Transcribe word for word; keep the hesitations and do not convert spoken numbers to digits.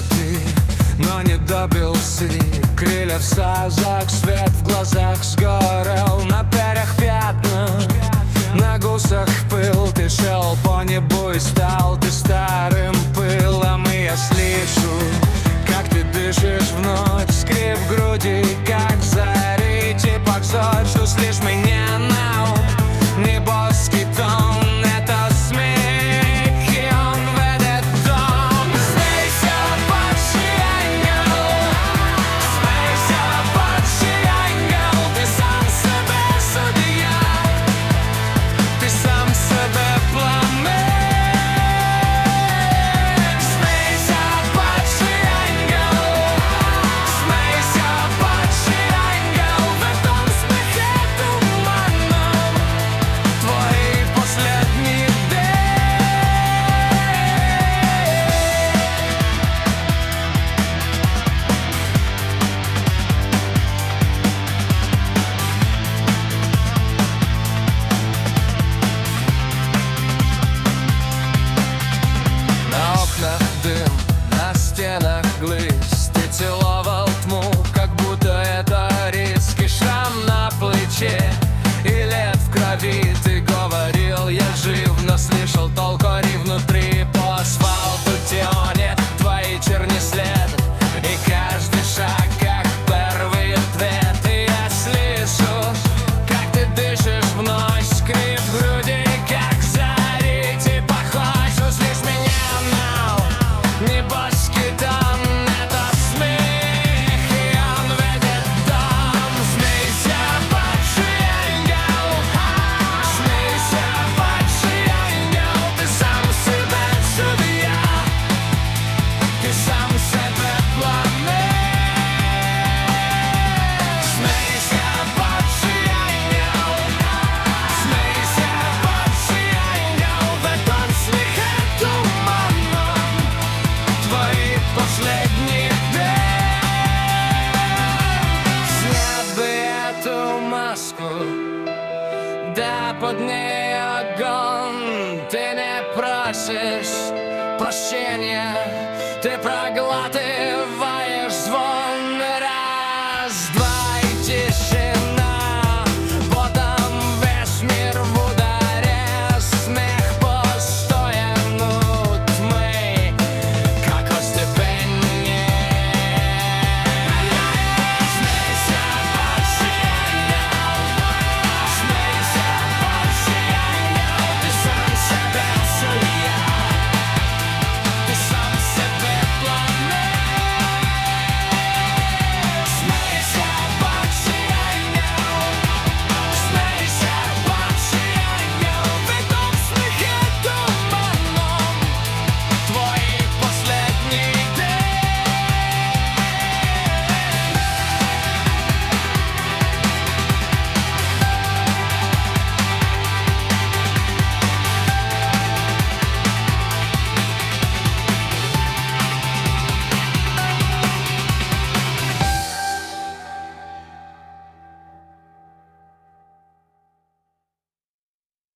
ты, но не добился. Крылья в сазах, свет в глазах сгорел, на перьях пятна, на гусах пыл. Ты шел по небу и стал ты старым пылом. И я слышу, как ты дышишь вновь, скрип в груди, как зари, типа золь. Что слышь меня на ум, небоский тон. Это смех, и он ведет дом. Смейся, падший ангел, смейся, падший ангел. Ты сам себе судья, ты сам себе пламя. Смейся, падший ангел, смейся, падший ангел. В этом смехе туманном твой последний день. На окнах дым, на стенах глист. Ты целовал тьму, как будто это риск. И шрам на плече, и лед в крови. Ты говорил, я жив, но слышал только ри внутри. По асфальту тянет твои черни след, и каждый шаг как первый ответ. И я слышу, как ты дышишь вновь, скрип в груди, как зари. Ты похож, услышь меня now, небоский дом. Это смех, и он ведет дом. Смейся, падший ангел, смейся, падший ангел. Ты сам себе судья, ты сам себе пламя. Смейся, падший ангел, смейся, падший ангел. В этом смехе туманном твои последние дни. Снять бы эту маску, да под ней огонь. Ты не просишь прощения, ты проглатываешь